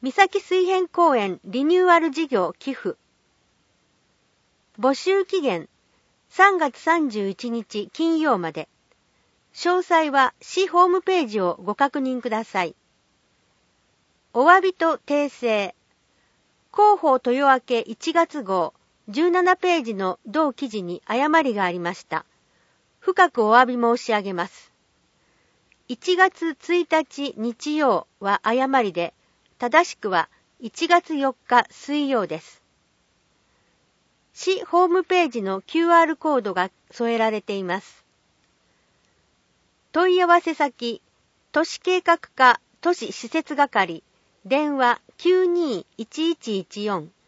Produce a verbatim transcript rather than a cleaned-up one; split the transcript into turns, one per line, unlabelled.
三崎水辺公園リニューアル事業寄付。募集期限さんがつさんじゅういちにち金曜まで。詳細は市ホームページをご確認ください。お詫びと訂正。広報豊明いちがつ号じゅうななページの同記事に誤りがありました。深くお詫び申し上げます。いちがつついたち日曜は誤りで、正しくはいちがつよっか水曜です。市ホームページの キューアール コードが添えられています。問い合わせ先、都市計画課都市施設係、電話 きゅうにーいちいちいちよん